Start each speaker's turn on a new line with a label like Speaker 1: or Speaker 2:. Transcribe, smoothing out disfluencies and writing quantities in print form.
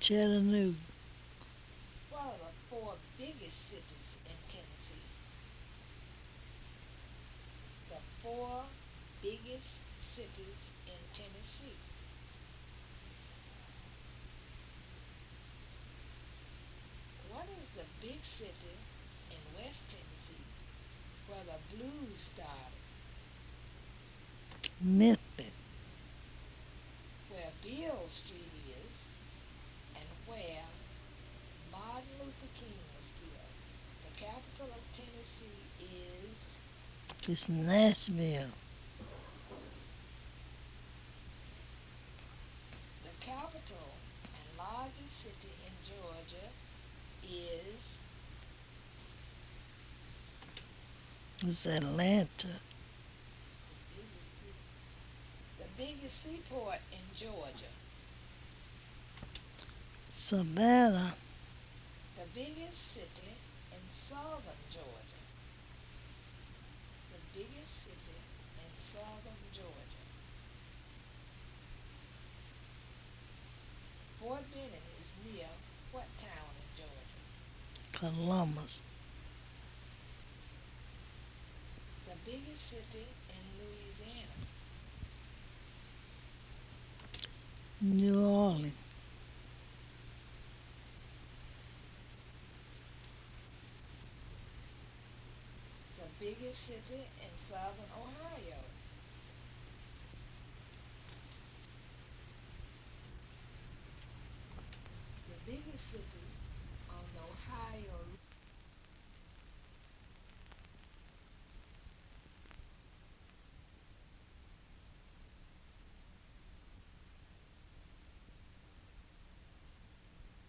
Speaker 1: Chattanooga.
Speaker 2: What are the four biggest cities in Tennessee? The four biggest cities in Tennessee. What is the big city in West Tennessee where the blues started?
Speaker 1: Memphis.
Speaker 2: Where Beale Street is, and where Martin Luther King was killed. The capital of Tennessee is
Speaker 1: It's Nashville.
Speaker 2: the capital and largest city in Georgia is
Speaker 1: It's Atlanta.
Speaker 2: the biggest city. The biggest seaport in Georgia.
Speaker 1: Savannah.
Speaker 2: The biggest city in southern Georgia. The biggest city in southern Georgia. Fort Benning is near what town in Georgia?
Speaker 1: Columbus.
Speaker 2: The biggest city in Louisiana.
Speaker 1: New Orleans.
Speaker 2: The biggest city in southern Ohio.